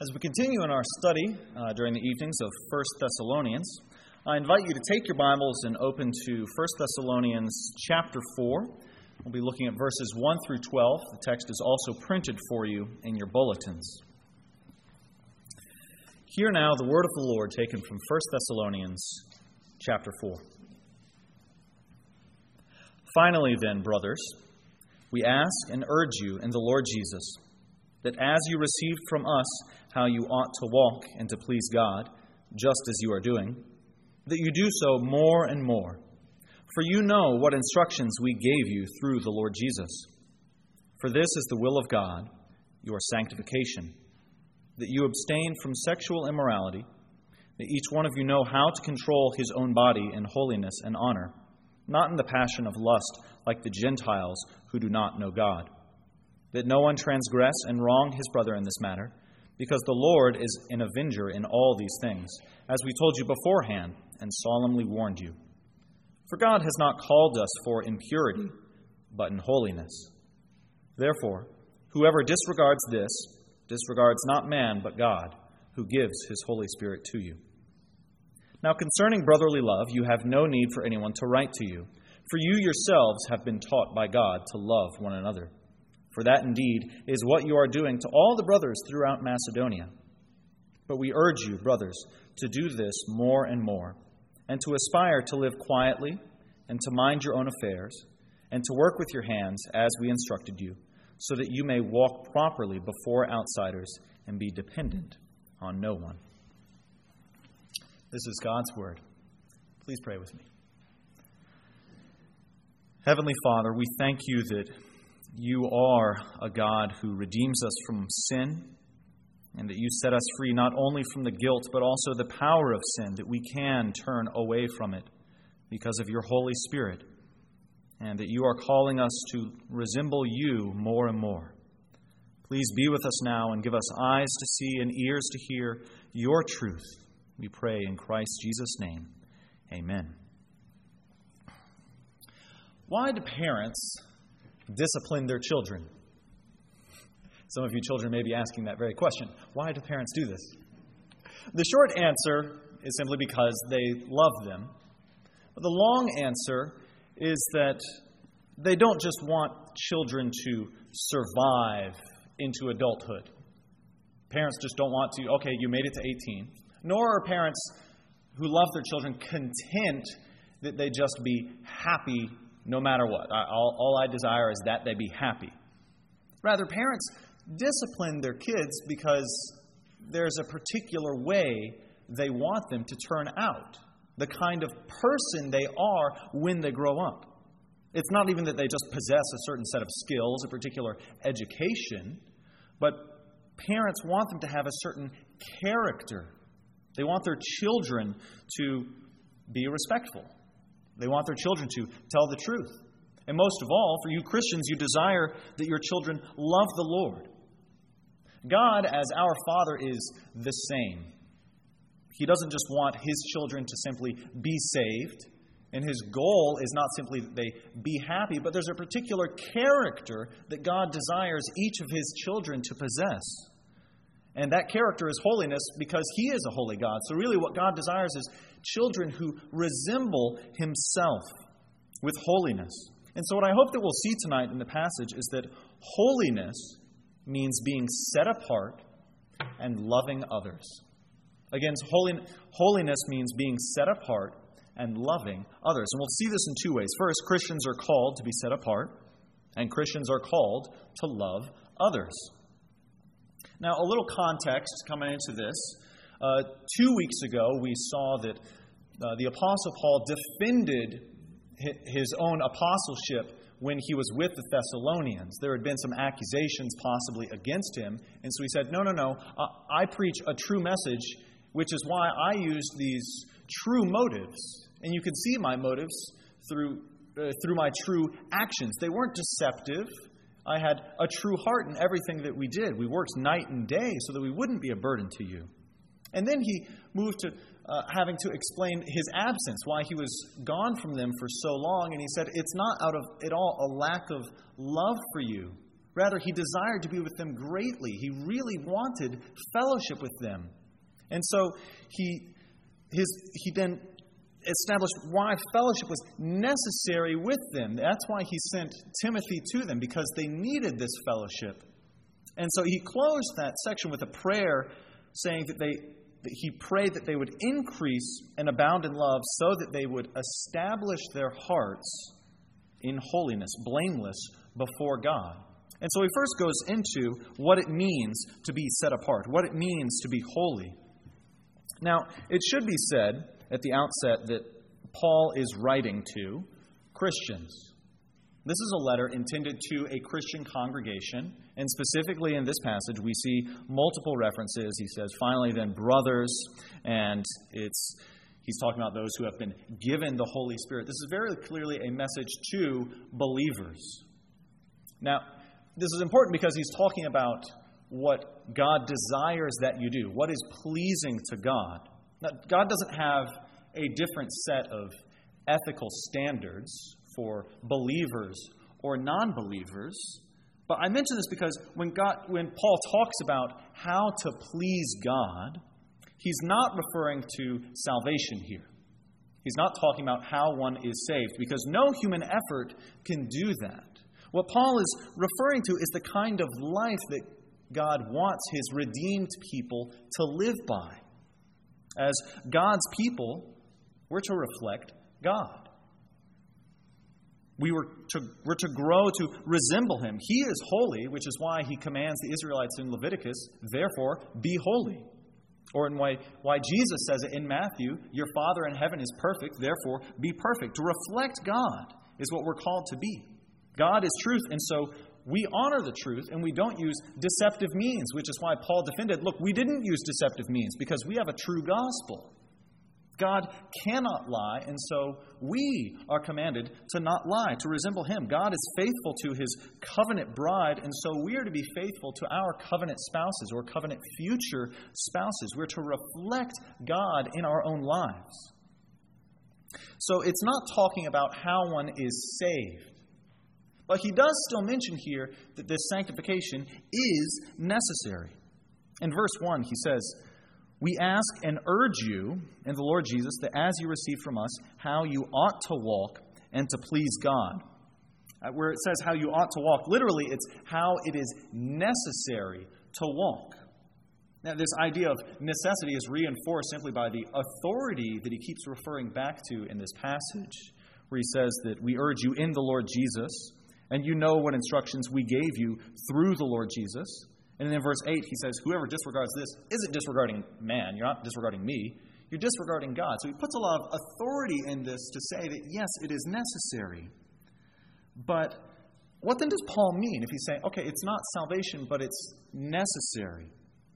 As we continue in our study during the evenings of 1 Thessalonians, I invite you to take your Bibles and open to 1 Thessalonians chapter 4. We'll be looking at verses 1 through 12. The text is also printed for you in your bulletins. Hear now the word of the Lord taken from 1 Thessalonians chapter 4. Finally then, brothers, we ask and urge you in the Lord Jesus, that as you received from us how you ought to walk and to please God, just as you are doing, that you do so more and more. For you know what instructions we gave you through the Lord Jesus. For this is the will of God, your sanctification, that you abstain from sexual immorality, that each one of you know how to control his own body in holiness and honor, not in the passion of lust like the Gentiles who do not know God. That no one transgress and wrong his brother in this matter, because the Lord is an avenger in all these things, as we told you beforehand and solemnly warned you. For God has not called us for impurity, but in holiness. Therefore, whoever disregards this, disregards not man, but God, who gives his Holy Spirit to you. Now concerning brotherly love, you have no need for anyone to write to you, for you yourselves have been taught by God to love one another. For that indeed is what you are doing to all the brothers throughout Macedonia. But we urge you, brothers, to do this more and more, and to aspire to live quietly, and to mind your own affairs, and to work with your hands as we instructed you, so that you may walk properly before outsiders and be dependent on no one. This is God's word. Please pray with me. Heavenly Father, we thank you that you are a God who redeems us from sin, and that you set us free not only from the guilt, but also the power of sin, that we can turn away from it because of your Holy Spirit, and that you are calling us to resemble you more and more. Please be with us now and give us eyes to see and ears to hear your truth. We pray in Christ Jesus' name. Amen. Why do parents discipline their children? Some of you children may be asking that very question. Why do parents do this? The short answer is simply because they love them. But the long answer is that they don't just want children to survive into adulthood. Parents just don't want to, okay, you made it to 18. Nor are parents who love their children content that they just be happy no matter what. All I desire is that they be happy. Rather, parents discipline their kids because there's a particular way they want them to turn out, the kind of person they are when they grow up. It's not even that they just possess a certain set of skills, a particular education, but parents want them to have a certain character. They want their children to be respectful. They want their children to tell the truth. And most of all, for you Christians, you desire that your children love the Lord. God, as our Father, is the same. He doesn't just want His children to simply be saved, and His goal is not simply that they be happy, but there's a particular character that God desires each of His children to possess. And that character is holiness because He is a holy God. So really what God desires is children who resemble Himself with holiness. And so what I hope that we'll see tonight in the passage is that holiness means being set apart and loving others. Again, holiness means being set apart and loving others. And we'll see this in two ways. First, Christians are called to be set apart, and Christians are called to love others. Now, a little context coming into this. 2 weeks ago, we saw that the Apostle Paul defended his own apostleship when he was with the Thessalonians. There had been some accusations possibly against him, and so he said, no, I preach a true message, which is why I use these true motives. And you can see my motives through my true actions. They weren't deceptive. I had a true heart in everything that we did. We worked night and day so that we wouldn't be a burden to you. And then he moved to having to explain his absence, why he was gone from them for so long. And he said, it's not out of at all a lack of love for you Rather, he desired to be with them greatly. He really wanted fellowship with them. And so he then established why fellowship was necessary with them. That's why he sent Timothy to them, because they needed this fellowship. And so he closed that section with a prayer saying that he prayed that they would increase and abound in love so that they would establish their hearts in holiness, blameless before God. And so he first goes into what it means to be set apart, what it means to be holy. Now, it should be said at the outset that Paul is writing to Christians. This is a letter intended to a Christian congregation, and specifically in this passage we see multiple references. He says, finally then, brothers, and he's talking about those who have been given the Holy Spirit. This is very clearly a message to believers. Now, this is important because he's talking about what God desires that you do, what is pleasing to God. Now, God doesn't have a different set of ethical standards for believers or non-believers. But I mention this because when Paul talks about how to please God, he's not referring to salvation here. He's not talking about how one is saved, because no human effort can do that. What Paul is referring to is the kind of life that God wants his redeemed people to live by. As God's people, we're to reflect God. We're to grow to resemble him. He is holy, which is why he commands the Israelites in Leviticus, therefore, be holy. Or in why Jesus says it in Matthew, your Father in heaven is perfect, therefore, be perfect. To reflect God is what we're called to be. God is truth, and so we honor the truth, and we don't use deceptive means, which is why Paul defended, look, we didn't use deceptive means because we have a true gospel. God cannot lie, and so we are commanded to not lie, to resemble him. God is faithful to his covenant bride, and so we are to be faithful to our covenant spouses or covenant future spouses. We're to reflect God in our own lives. So it's not talking about how one is saved. But he does still mention here that this sanctification is necessary. In verse 1, he says, we ask and urge you in the Lord Jesus that as you receive from us, how you ought to walk and to please God. Where it says how you ought to walk, literally it's how it is necessary to walk. Now, this idea of necessity is reinforced simply by the authority that he keeps referring back to in this passage, where he says that we urge you in the Lord Jesus, and you know what instructions we gave you through the Lord Jesus. And then in verse 8, he says, whoever disregards this isn't disregarding man. You're not disregarding me. You're disregarding God. So he puts a lot of authority in this to say that, yes, it is necessary. But what then does Paul mean if he's saying, okay, it's not salvation, but it's necessary?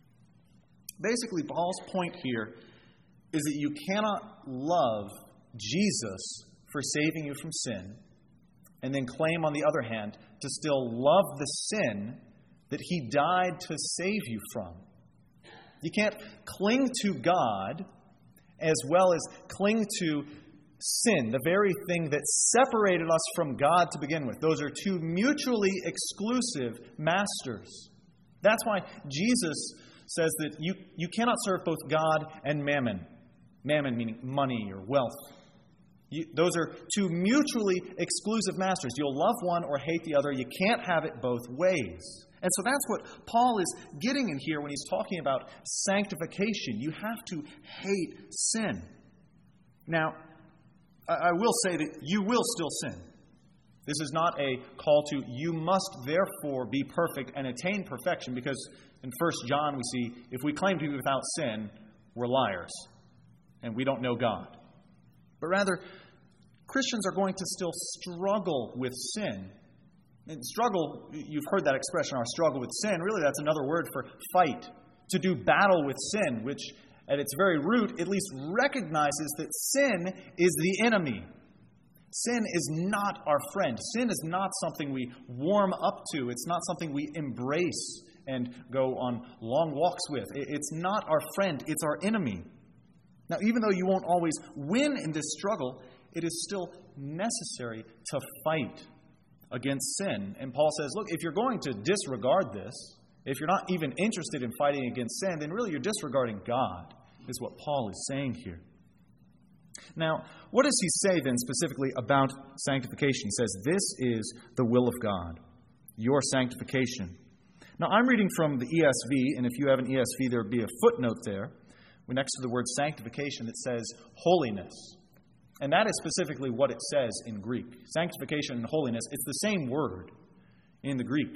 Basically, Paul's point here is that you cannot love Jesus for saving you from sin and then claim, on the other hand, to still love the sin that he died to save you from. You can't cling to God as well as cling to sin, the very thing that separated us from God to begin with. Those are two mutually exclusive masters. That's why Jesus says that you cannot serve both God and mammon. Mammon meaning money or wealth. Those are two mutually exclusive masters. You'll love one or hate the other. You can't have it both ways. And so that's what Paul is getting in here when he's talking about sanctification. You have to hate sin. Now, I will say that you will still sin. This is not a call to you must therefore be perfect and attain perfection, because in 1 John we see if we claim to be without sin, we're liars and we don't know God. But rather, Christians are going to still struggle with sin. And struggle, you've heard that expression, our struggle with sin. Really, that's another word for fight, to do battle with sin, which at its very root at least recognizes that sin is the enemy. Sin is not our friend. Sin is not something we warm up to. It's not something we embrace and go on long walks with. It's not our friend. It's our enemy. Now, even though you won't always win in this struggle, it is still necessary to fight. against sin. And Paul says, look, if you're going to disregard this, if you're not even interested in fighting against sin, then really you're disregarding God, is what Paul is saying here. Now, what does he say then specifically about sanctification? He says, this is the will of God, your sanctification. Now, I'm reading from the ESV, and if you have an ESV, there would be a footnote there next to the word sanctification that says holiness. And that is specifically what it says in Greek. Sanctification and holiness, it's the same word in the Greek,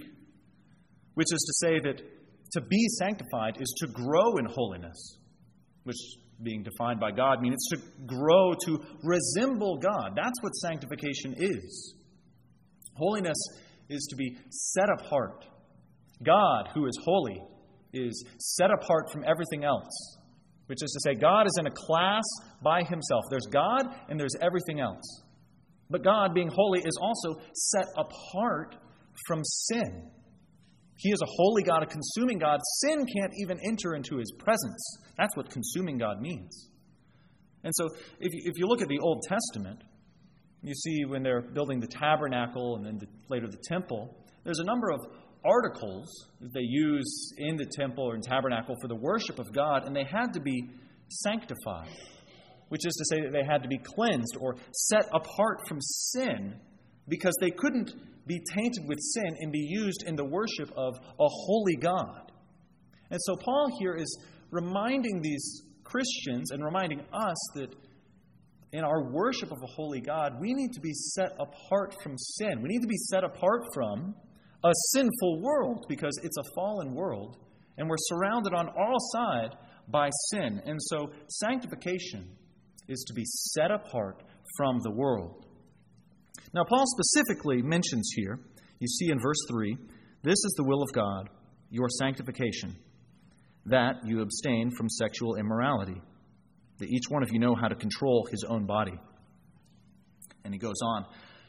which is to say that to be sanctified is to grow in holiness, which, being defined by God, means it's to grow to resemble God. That's what sanctification is. Holiness is to be set apart. God, who is holy, is set apart from everything else, which is to say God is in a class by himself. There's God and there's everything else. But God, being holy, is also set apart from sin. He is a holy God, a consuming God. Sin can't even enter into his presence. That's what consuming God means. And so if you look at the Old Testament, you see when they're building the tabernacle and then later the temple, there's a number of articles that they use in the temple or in tabernacle for the worship of God, and they had to be sanctified, which is to say that they had to be cleansed or set apart from sin because they couldn't be tainted with sin and be used in the worship of a holy God. And so Paul here is reminding these Christians and reminding us that in our worship of a holy God, we need to be set apart from sin. We need to be set apart from a sinful world because it's a fallen world and we're surrounded on all sides by sin. And so sanctification is to be set apart from the world. Now, Paul specifically mentions here, you see in verse 3, this is the will of God, your sanctification, that you abstain from sexual immorality, that each one of you know how to control his own body. And he goes on.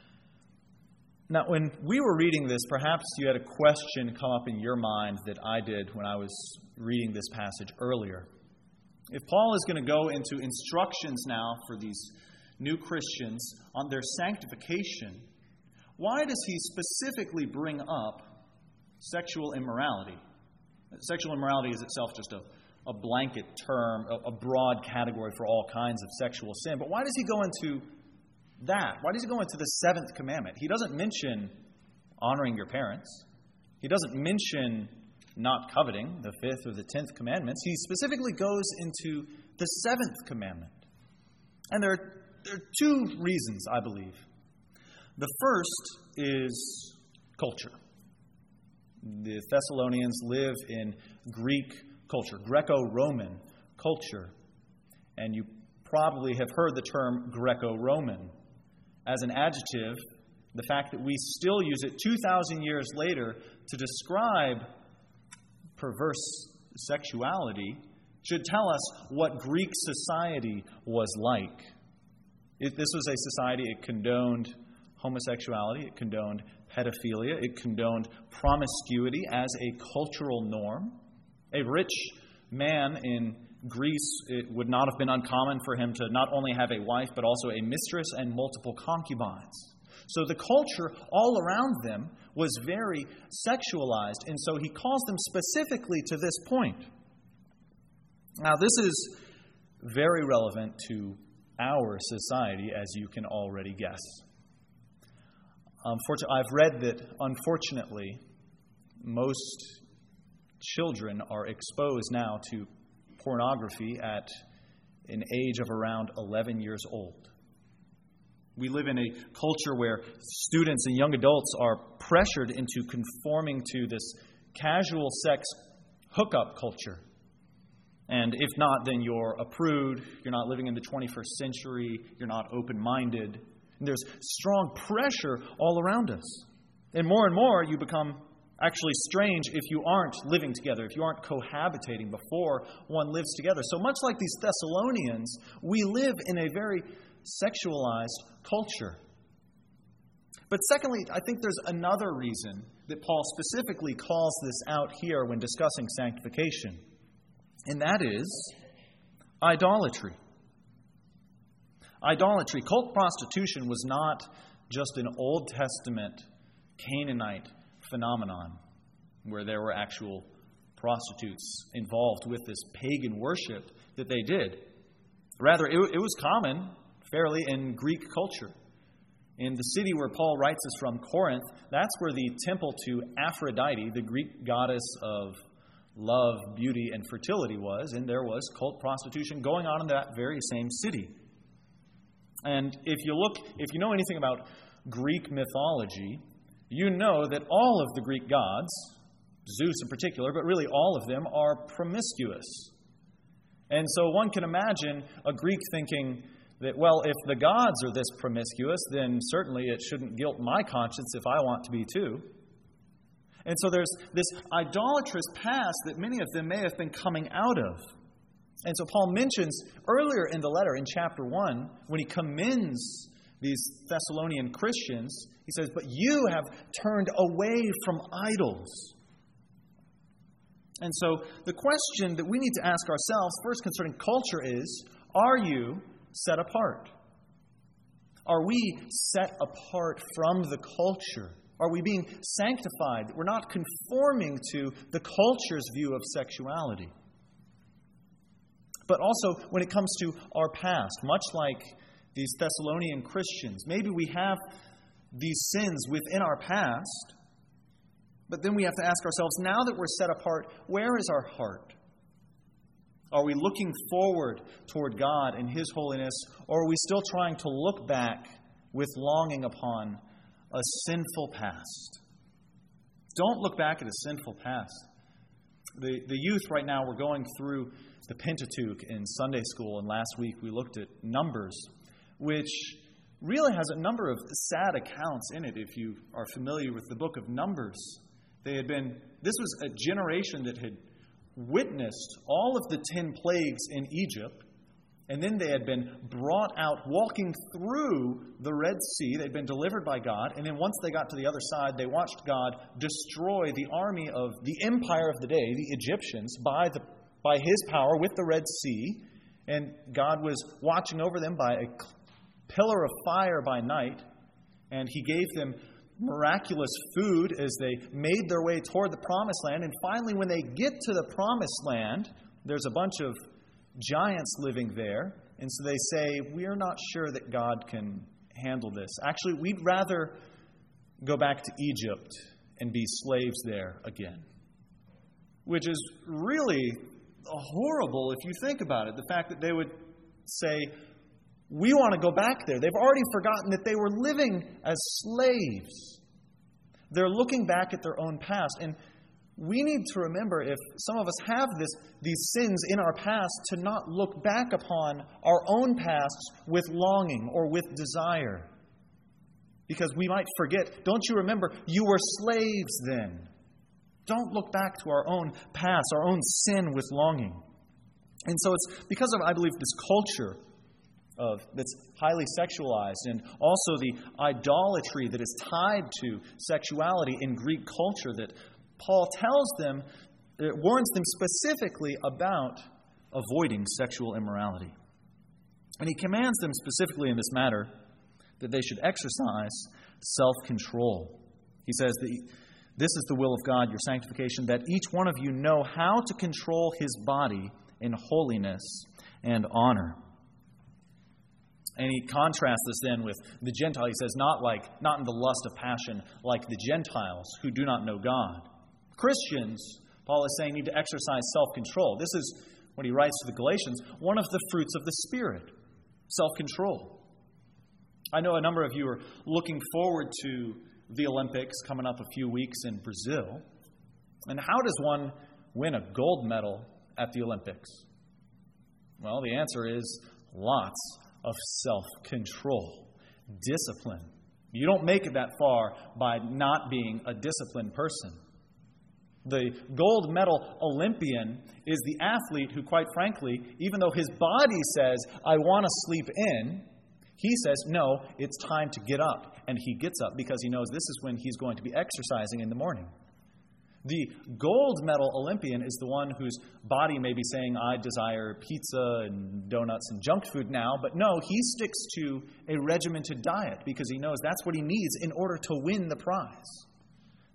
Now, when we were reading this, perhaps you had a question come up in your mind that I did when I was reading this passage earlier. If Paul is going to go into instructions now for these new Christians on their sanctification, why does he specifically bring up sexual immorality? Sexual immorality is itself just a blanket term, a broad category for all kinds of sexual sin. But why does he go into that? Why does he go into the seventh commandment? He doesn't mention honoring your parents. He doesn't mention not coveting, the fifth or the 10th commandments. He specifically goes into the seventh commandment. And there are two reasons, I believe. The first is culture. The Thessalonians live in Greek culture, Greco-Roman culture. And you probably have heard the term Greco-Roman. As an adjective, the fact that we still use it 2,000 years later to describe perverse sexuality should tell us what Greek society was like. This was a society, it condoned homosexuality, it condoned pedophilia, it condoned promiscuity as a cultural norm. A rich man in Greece, it would not have been uncommon for him to not only have a wife, but also a mistress and multiple concubines. So the culture all around them was very sexualized, and so he calls them specifically to this point. Now, this is very relevant to our society, as you can already guess. I've read that, unfortunately, most children are exposed now to pornography at an age of around 11 years old. We live in a culture where students and young adults are pressured into conforming to this casual sex hookup culture. And if not, then you're a prude, you're not living in the 21st century, you're not open-minded. And there's strong pressure all around us. And more, you become actually strange if you aren't living together, if you aren't cohabitating before one lives together. So much like these Thessalonians, we live in a very sexualized culture. But secondly, I think there's another reason that Paul specifically calls this out here when discussing sanctification, and that is idolatry. Idolatry, cult prostitution, was not just an Old Testament Canaanite phenomenon where there were actual prostitutes involved with this pagan worship that they did. Rather, it was common, fairly, in Greek culture. In the city where Paul writes us from, Corinth, that's where the temple to Aphrodite, the Greek goddess of love, beauty, and fertility was, and there was cult prostitution going on in that very same city. And if you know anything about Greek mythology, you know that all of the Greek gods, Zeus in particular, but really all of them, are promiscuous. And so one can imagine a Greek thinking that, well, if the gods are this promiscuous, then certainly it shouldn't guilt my conscience if I want to be too. And so there's this idolatrous past that many of them may have been coming out of. And so Paul mentions earlier in the letter, in chapter 1, when he commends these Thessalonian Christians, he says, "But you have turned away from idols." And so the question that we need to ask ourselves, first concerning culture, is, are you set apart? Are we set apart from the culture? Are we being sanctified? We're not conforming to the culture's view of sexuality. But also, when it comes to our past, much like these Thessalonian Christians, maybe we have these sins within our past, but then we have to ask ourselves, now that we're set apart, where is our heart? Are we looking forward toward God and His holiness, or are we still trying to look back with longing upon a sinful past? Don't look back at a sinful past. The youth right now, we're going through the Pentateuch in Sunday school, and last week we looked at Numbers, which really has a number of sad accounts in it. If you are familiar with the book of Numbers, this was a generation that had witnessed all of the 10 plagues in Egypt, and then they had been brought out walking through the Red Sea. They'd been delivered by God, and then once they got to the other side, they watched God destroy the army of the empire of the day, the Egyptians, by His power with the Red Sea, and God was watching over them by a pillar of fire by night, and He gave them miraculous food as they made their way toward the Promised Land. And finally, when they get to the Promised Land, there's a bunch of giants living there. And so they say, we're not sure that God can handle this. Actually, we'd rather go back to Egypt and be slaves there again. Which is really horrible if you think about it. The fact that they would say, we want to go back there. They've already forgotten that they were living as slaves. They're looking back at their own past. And we need to remember, if some of us have these sins in our past, to not look back upon our own pasts with longing or with desire. Because we might forget, don't you remember, you were slaves then. Don't look back to our own past, our own sin with longing. And so it's because of, I believe, this culture that's highly sexualized, and also the idolatry that is tied to sexuality in Greek culture, that Paul tells them, it warns them specifically about avoiding sexual immorality. And he commands them specifically in this matter that they should exercise self-control. He says that this is the will of God, your sanctification, that each one of you know how to control his body in holiness and honor. And he contrasts this then with the Gentile. He says, not in the lust of passion like the Gentiles who do not know God. Christians, Paul is saying, need to exercise self-control. This is what he writes to the Galatians, one of the fruits of the Spirit, self-control. I know a number of you are looking forward to the Olympics coming up a few weeks in Brazil. And how does one win a gold medal at the Olympics? Well, the answer is lots of self-control, discipline. You don't make it that far by not being a disciplined person. The gold medal Olympian is the athlete who, quite frankly, even though his body says, I want to sleep in, he says, no, it's time to get up. And he gets up because he knows this is when he's going to be exercising in the morning. The gold medal Olympian is the one whose body may be saying, I desire pizza and donuts and junk food now. But no, he sticks to a regimented diet because he knows that's what he needs in order to win the prize.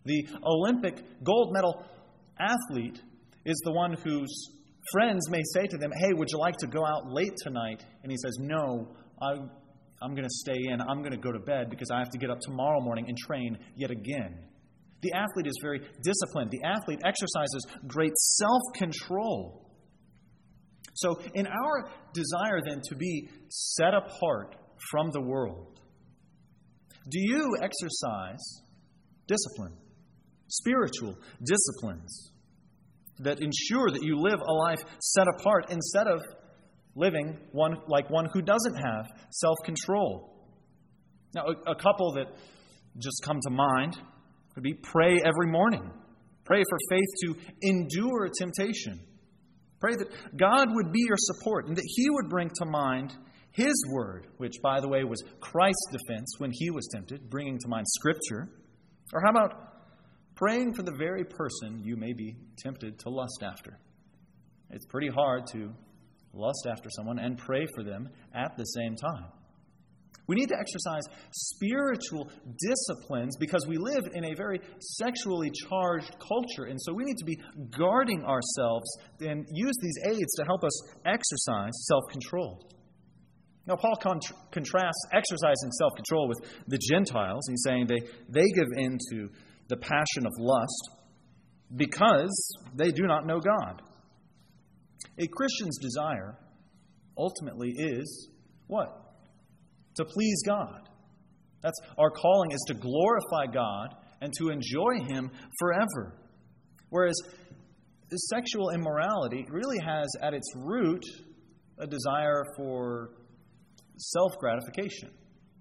The Olympic gold medal athlete is the one whose friends may say to them, hey, would you like to go out late tonight? And he says, no, I'm going to stay in. I'm going to go to bed because I have to get up tomorrow morning and train yet again. The athlete is very disciplined. The athlete exercises great self-control. So in our desire then to be set apart from the world, do you exercise discipline, spiritual disciplines that ensure that you live a life set apart instead of living like one who doesn't have self-control? Now, a couple that just come to mind would be pray every morning. Pray for faith to endure temptation. Pray that God would be your support and that He would bring to mind His Word, which, by the way, was Christ's defense when He was tempted, bringing to mind Scripture. Or how about praying for the very person you may be tempted to lust after? It's pretty hard to lust after someone and pray for them at the same time. We need to exercise spiritual disciplines because we live in a very sexually charged culture. And so we need to be guarding ourselves and use these aids to help us exercise self-control. Now, Paul contrasts exercising self-control with the Gentiles. He's saying they give in to the passion of lust because they do not know God. A Christian's desire ultimately is what? To please God. That's our calling, is to glorify God and to enjoy Him forever. Whereas sexual immorality really has at its root a desire for self-gratification.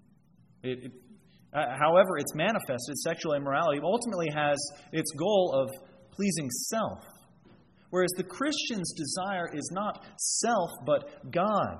However it's manifested, sexual immorality ultimately has its goal of pleasing self. Whereas the Christian's desire is not self, but God.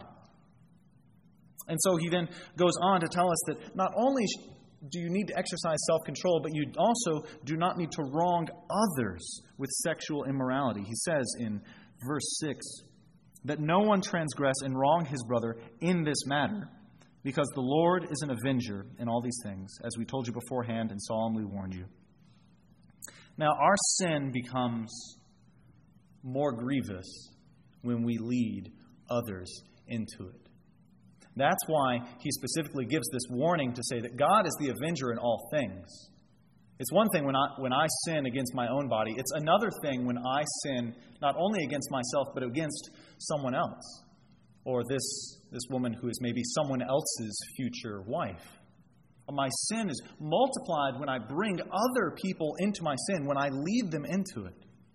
And so he then goes on to tell us that not only do you need to exercise self-control, but you also do not need to wrong others with sexual immorality. He says in verse 6 that no one transgress and wrong his brother in this matter, because the Lord is an avenger in all these things, as we told you beforehand and solemnly warned you. Now, our sin becomes more grievous when we lead others into it. That's why he specifically gives this warning to say that God is the avenger in all things. It's one thing when I sin against my own body. It's another thing when I sin not only against myself, but against someone else. Or this woman who is maybe someone else's future wife. My sin is multiplied when I bring other people into my sin, when I lead them into it.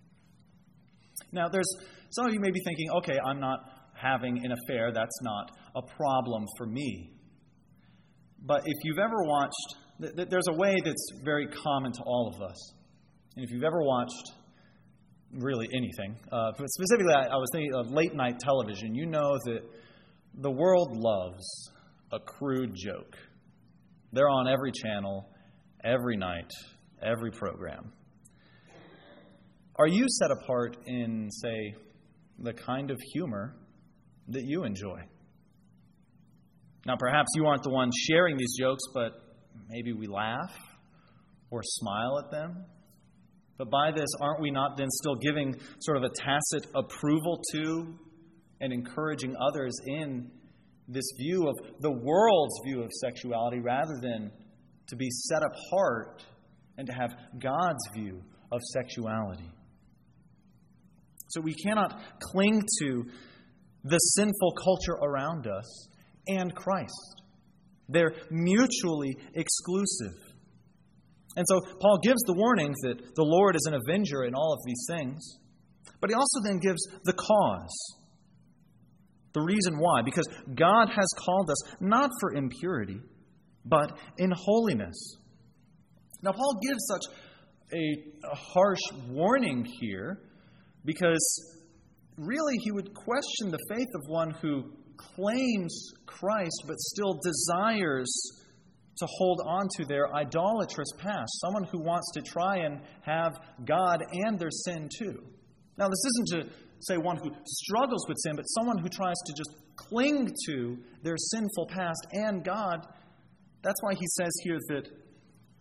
Now, there's some of you may be thinking, okay, I'm not having an affair, that's not a problem for me. But if you've ever watched, there's a way that's very common to all of us. And if you've ever watched really anything, but specifically I was thinking of late night television, you know that the world loves a crude joke. They're on every channel, every night, every program. Are you set apart in, say, the kind of humor that you enjoy? Now, perhaps you aren't the one sharing these jokes, but maybe we laugh or smile at them. But by this, aren't we not then still giving sort of a tacit approval to and encouraging others in this view of the world's view of sexuality rather than to be set apart and to have God's view of sexuality? So we cannot cling to the sinful culture around us and Christ. They're mutually exclusive. And so Paul gives the warning that the Lord is an avenger in all of these things. But he also then gives the cause, the reason why. Because God has called us not for impurity, but in holiness. Now, Paul gives such a harsh warning here because really he would question the faith of one who claims Christ but still desires to hold on to their idolatrous past. Someone who wants to try and have God and their sin too. Now, this isn't to say one who struggles with sin, but someone who tries to just cling to their sinful past and God. That's why he says here that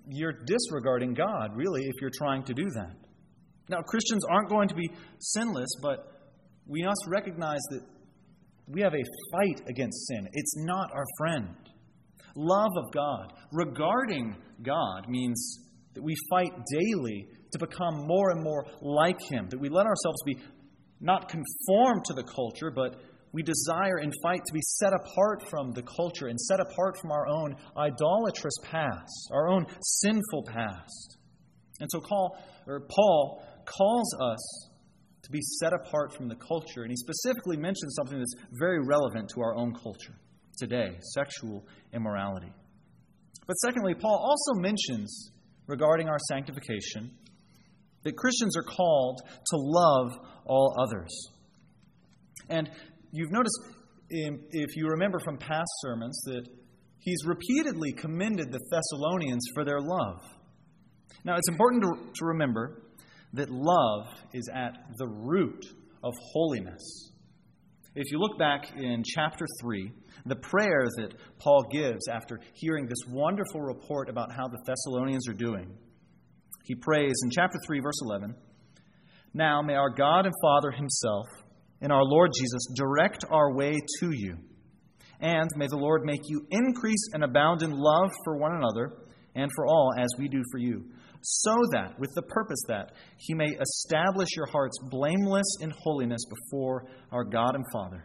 you're disregarding God, really, if you're trying to do that. Now, Christians aren't going to be sinless, but we must recognize that we have a fight against sin. It's not our friend. Love of God, regarding God, means that we fight daily to become more and more like Him, that we let ourselves be not conformed to the culture, but we desire and fight to be set apart from the culture and set apart from our own idolatrous past, our own sinful past. And so Paul calls us to be set apart from the culture, and he specifically mentions something that's very relevant to our own culture today, sexual immorality. But secondly, Paul also mentions, regarding our sanctification, that Christians are called to love all others. And you've noticed, if you remember from past sermons, that he's repeatedly commended the Thessalonians for their love. Now, it's important to remember that love is at the root of holiness. If you look back in chapter 3, the prayer that Paul gives after hearing this wonderful report about how the Thessalonians are doing, he prays in chapter 3, verse 11, "Now may our God and Father Himself and our Lord Jesus direct our way to you, and may the Lord make you increase and abound in love for one another and for all as we do for you, so that, with the purpose that He may establish your hearts blameless in holiness before our God and Father."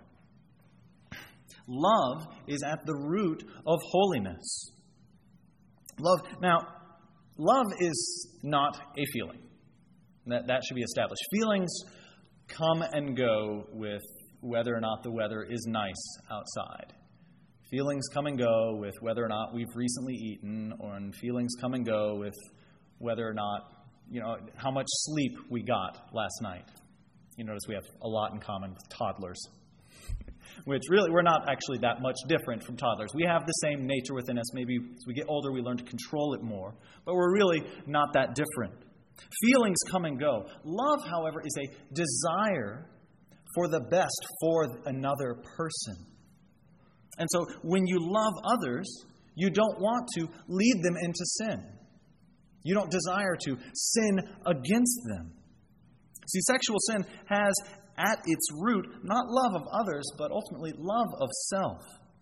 Love is at the root of holiness. Love is not a feeling. That should be established. Feelings come and go with whether or not the weather is nice outside. Feelings come and go with whether or not we've recently eaten, and feelings come and go with whether or not, how much sleep we got last night. You notice we have a lot in common with toddlers, which really we're not actually that much different from toddlers. We have the same nature within us. Maybe as we get older, we learn to control it more, but we're really not that different. Feelings come and go. Love, however, is a desire for the best for another person. And so when you love others, you don't want to lead them into sin. You don't desire to sin against them. See, sexual sin has at its root not love of others, but ultimately love of self.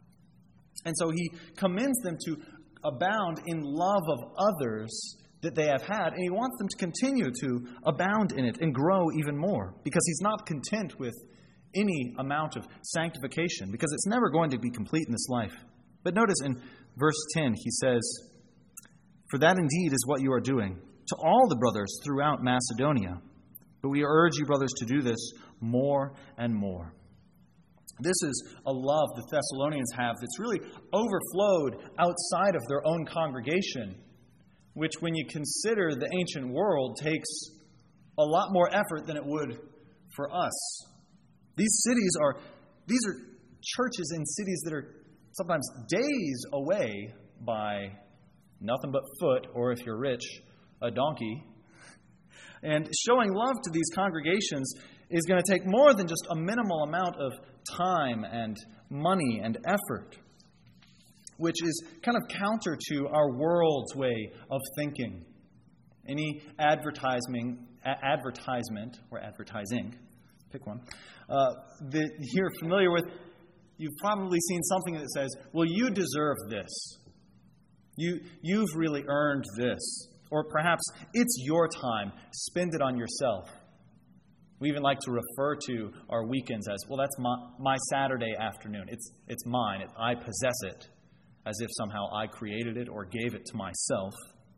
And so he commends them to abound in love of others that they have had, and he wants them to continue to abound in it and grow even more, because he's not content with any amount of sanctification, because it's never going to be complete in this life. But notice in verse 10, he says, "For that indeed is what you are doing to all the brothers throughout Macedonia. But we urge you, brothers, to do this more and more." This is a love the Thessalonians have that's really overflowed outside of their own congregation, which, when you consider the ancient world, takes a lot more effort than it would for us. These are churches in cities that are sometimes days away by nothing but foot, or if you're rich, a donkey. And showing love to these congregations is going to take more than just a minimal amount of time and money and effort, which is kind of counter to our world's way of thinking. Any advertisement or advertising, pick one, that you're familiar with, you've probably seen something that says, "Well, you deserve this. You've really earned this." Or perhaps, "It's your time. Spend it on yourself." We even like to refer to our weekends as, "Well, that's my Saturday afternoon. It's mine. I possess it," as if somehow I created it or gave it to myself.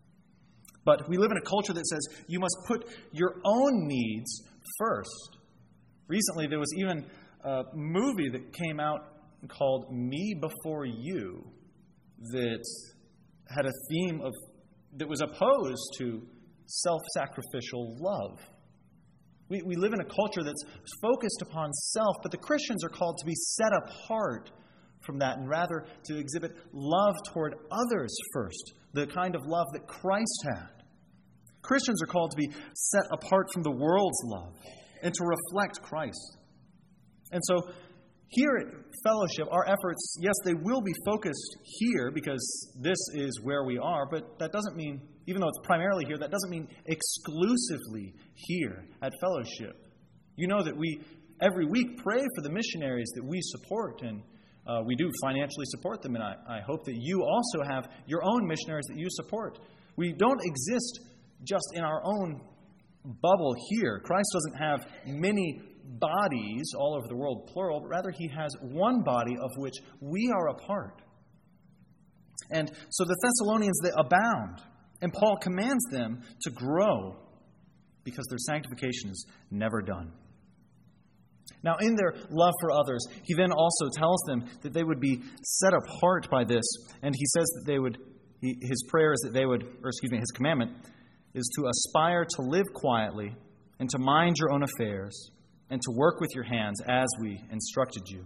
But we live in a culture that says you must put your own needs first. Recently, there was even a movie that came out called Me Before You that had a theme that was opposed to self-sacrificial love. We live in a culture that's focused upon self, but the Christians are called to be set apart from that and rather to exhibit love toward others first, the kind of love that Christ had. Christians are called to be set apart from the world's love and to reflect Christ. And so Here at Fellowship, our efforts, yes, they will be focused here because this is where we are, but that doesn't mean, even though it's primarily here, that doesn't mean exclusively here at Fellowship. You know that we, every week, pray for the missionaries that we support, and we do financially support them, and I hope that you also have your own missionaries that you support. We don't exist just in our own bubble here. Christ doesn't have many bodies all over the world, plural, but rather he has one body of which we are a part. And so the Thessalonians, they abound, and Paul commands them to grow because their sanctification is never done. Now, in their love for others, he then also tells them that they would be set apart by this, and he says that they would, his prayer is that they would, his commandment is to aspire to live quietly and to mind your own affairs and to work with your hands as we instructed you.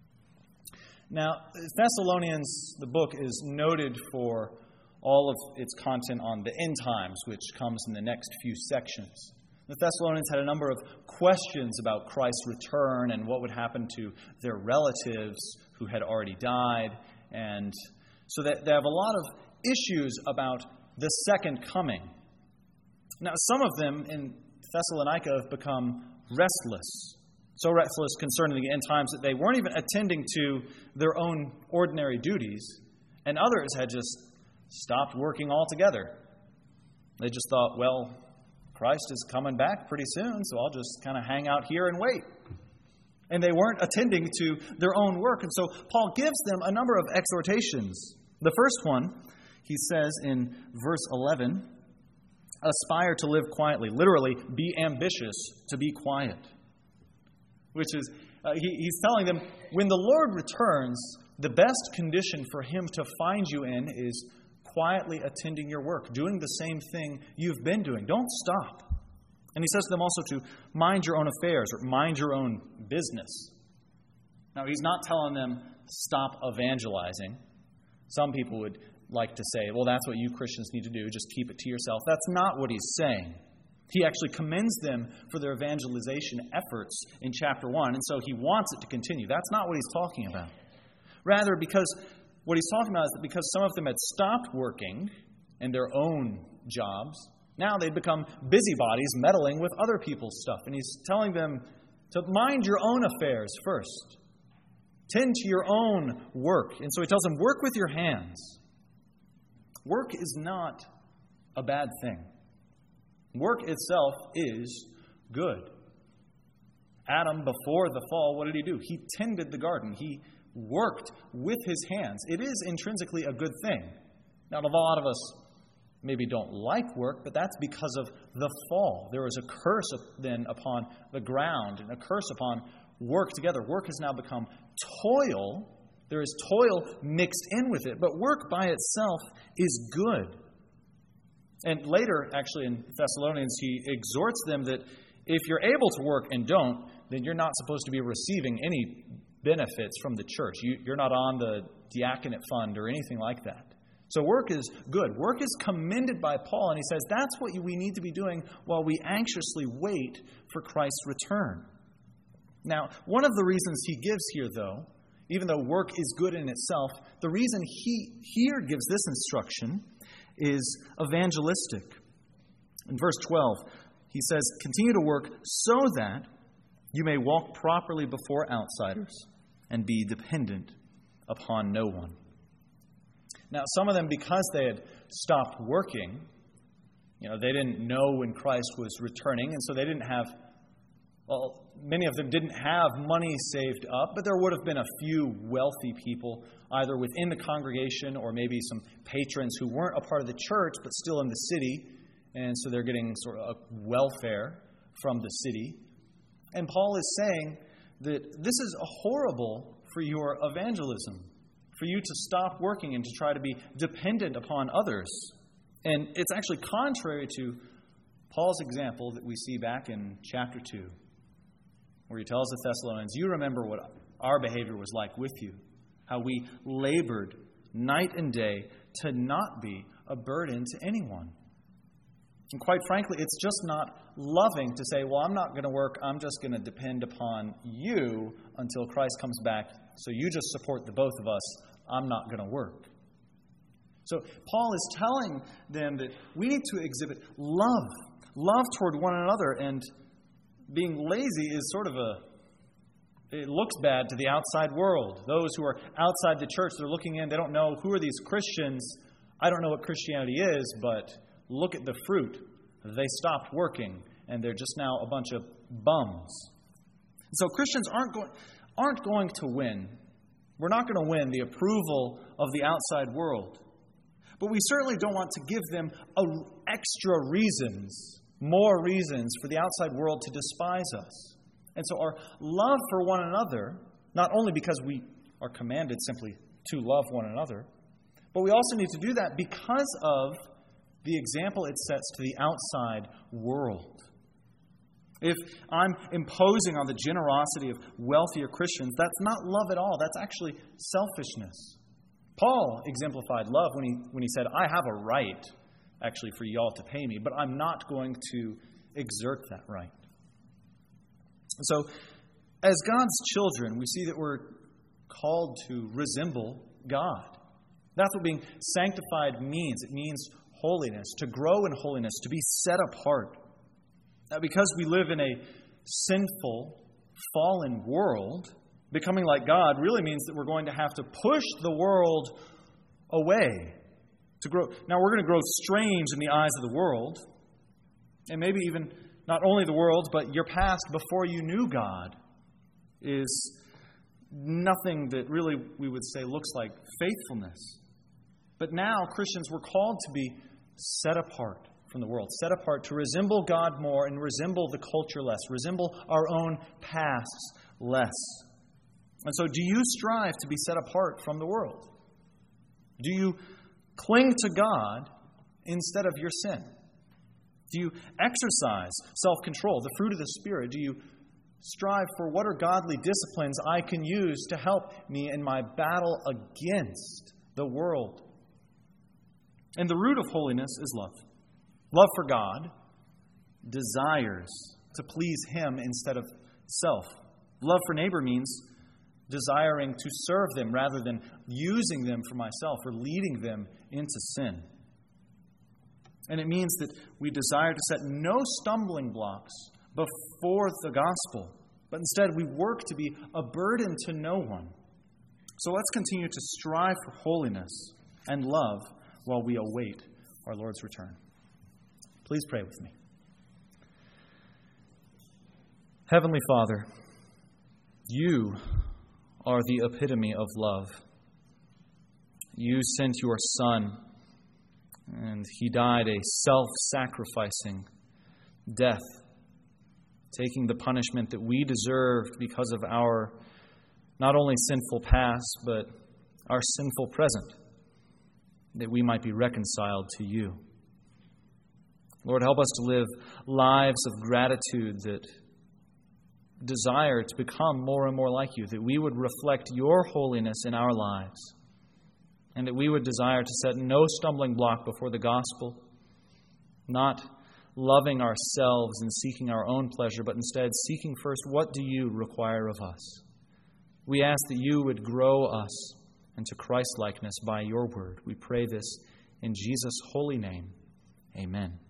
Now, Thessalonians, the book, is noted for all of its content on the end times, which comes in the next few sections. The Thessalonians had a number of questions about Christ's return and what would happen to their relatives who had already died. And so they have a lot of issues about the second coming. Now, some of them in Thessalonica have become restless. So restless concerning the end times that they weren't even attending to their own ordinary duties. And others had just stopped working altogether. They just thought, well, Christ is coming back pretty soon, so I'll just kind of hang out here and wait. And they weren't attending to their own work. And so Paul gives them a number of exhortations. The first one, he says in verse 11, aspire to live quietly. Literally, be ambitious to be quiet. Which is, he's telling them, when the Lord returns, the best condition for him to find you in is quietly attending your work, doing the same thing you've been doing. Don't stop. And he says to them also to mind your own affairs or mind your own business. Now, he's not telling them stop evangelizing. Some people would like to say, well, that's what you Christians need to do. Just keep it to yourself. That's not what he's saying. He actually commends them for their evangelization efforts in chapter 1, and so he wants it to continue. That's not what he's talking about. Rather, because what he's talking about is that because some of them had stopped working in their own jobs, now they'd become busybodies meddling with other people's stuff. And he's telling them to mind your own affairs first. Tend to your own work. And so he tells them, work with your hands. Work is not a bad thing. Work itself is good. Adam, before the fall, what did he do? He tended the garden. He worked with his hands. It is intrinsically a good thing. Now, a lot of us maybe don't like work, but that's because of the fall. There was a curse then upon the ground and a curse upon work together. Work has now become toil. There is toil mixed in with it, but work by itself is good. And later, actually, in Thessalonians, he exhorts them that if you're able to work and don't, then you're not supposed to be receiving any benefits from the church. You're not on the diaconate fund or anything like that. So work is good. Work is commended by Paul, and he says that's what we need to be doing while we anxiously wait for Christ's return. Now, one of the reasons he gives here, though, even though work is good in itself, the reason he here gives this instruction is evangelistic. In verse 12, he says, continue to work so that you may walk properly before outsiders and be dependent upon no one. Now, some of them, because they had stopped working, they didn't know when Christ was returning, and so they didn't have, many of them didn't have money saved up, but there would have been a few wealthy people, either within the congregation or maybe some patrons who weren't a part of the church, but still in the city, and so they're getting sort of a welfare from the city. And Paul is saying that this is horrible for your evangelism, for you to stop working and to try to be dependent upon others. And it's actually contrary to Paul's example that we see back in chapter 2, where he tells the Thessalonians, you remember what our behavior was like with you, how we labored night and day to not be a burden to anyone. And quite frankly, it's just not loving to say, well, I'm not going to work. I'm just going to depend upon you until Christ comes back. So you just support the both of us. I'm not going to work. So Paul is telling them that we need to exhibit love toward one another. And being lazy is sort of it looks bad to the outside world. Those who are outside the church, they're looking in, they don't know, who are these Christians? I don't know what Christianity is, but look at the fruit. They stopped working, and they're just now a bunch of bums. So Christians aren't going to win. We're not going to win the approval of the outside world. But we certainly don't want to give them extra reasons, more reasons for the outside world to despise us. And so our love for one another, not only because we are commanded simply to love one another, but we also need to do that because of the example it sets to the outside world. If I'm imposing on the generosity of wealthier Christians, that's not love at all. That's actually selfishness. Paul exemplified love when he said, I have a right, actually, for y'all to pay me, but I'm not going to exert that right. So, as God's children, we see that we're called to resemble God. That's what being sanctified means. It means holiness, to grow in holiness, to be set apart. Now, because we live in a sinful, fallen world, becoming like God really means that we're going to have to push the world away to grow. Now, we're going to grow strange in the eyes of the world, and maybe even not only the world, but your past before you knew God is nothing that really we would say looks like faithfulness. But now, Christians, we're called to be set apart from the world, set apart to resemble God more and resemble the culture less, resemble our own pasts less. And so, do you strive to be set apart from the world? Do you cling to God instead of your sin? Do you exercise self-control, the fruit of the Spirit? Do you strive for what are godly disciplines I can use to help me in my battle against the world? And the root of holiness is love. Love for God, desires to please Him instead of self. Love for neighbor means desiring to serve them rather than using them for myself or leading them into sin. And it means that we desire to set no stumbling blocks before the gospel, but instead we work to be a burden to no one. So let's continue to strive for holiness and love while we await our Lord's return. Please pray with me. Heavenly Father, you are the epitome of love. You sent your Son, and He died a self-sacrificing death, taking the punishment that we deserved because of our not only sinful past, but our sinful present, that we might be reconciled to you. Lord, help us to live lives of gratitude that desire to become more and more like you, that we would reflect your holiness in our lives, and that we would desire to set no stumbling block before the gospel, not loving ourselves and seeking our own pleasure, but instead seeking first, what do you require of us? We ask that you would grow us into Christ-likeness by your word. We pray this in Jesus' holy name. Amen.